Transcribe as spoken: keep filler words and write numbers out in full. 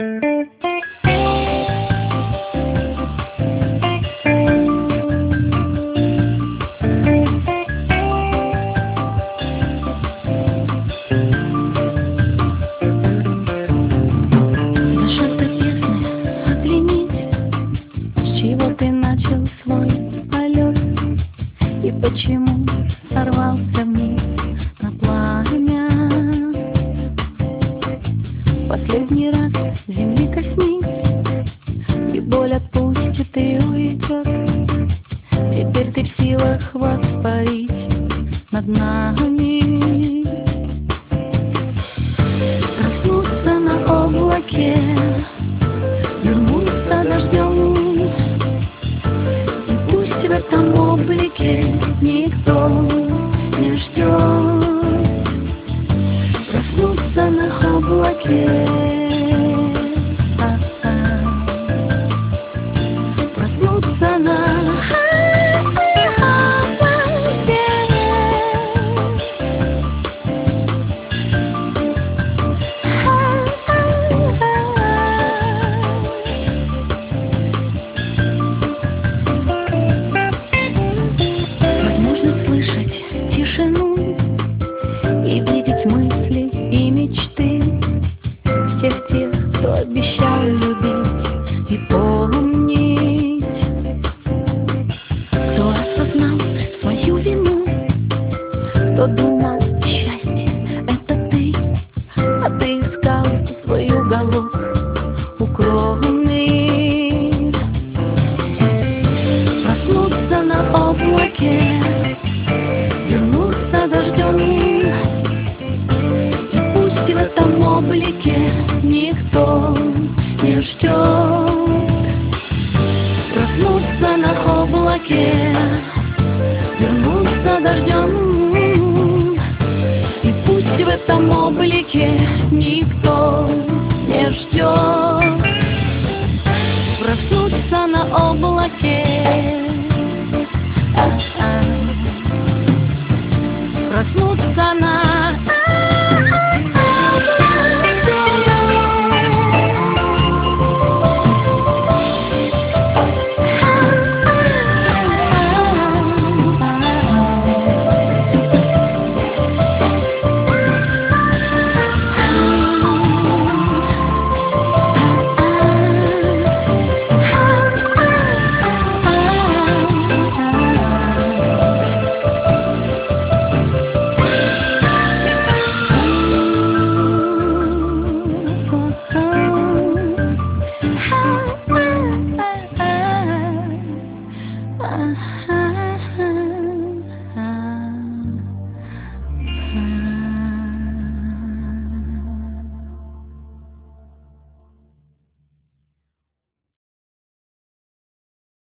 Зашел ты песни, оглянись, с чего ты начал свой полет и почему сорвался вниз на пламя. Последний раз земли коснись, и боль отпустит и уйдет. Теперь ты в силах воспарить над нами, проснуться на облаке, вернуться дождем, и пусть в этом облике никто не ждет. Проснуться на облаке, проснуться на слышать тишину и видеть мысли и мечты всех тех, кто обещал любить и помнить, кто осознал свою вину, кто думал, счастье — это ты, а ты искал свой уголок укромный. Проснуться на облаке, вернуться дождем, и пусть в этом облике никто не ждет. Проснуться на облаке, вернуться дождем, и пусть в этом облике никто не ждет. Проснуться на облаке, проснуться на Uh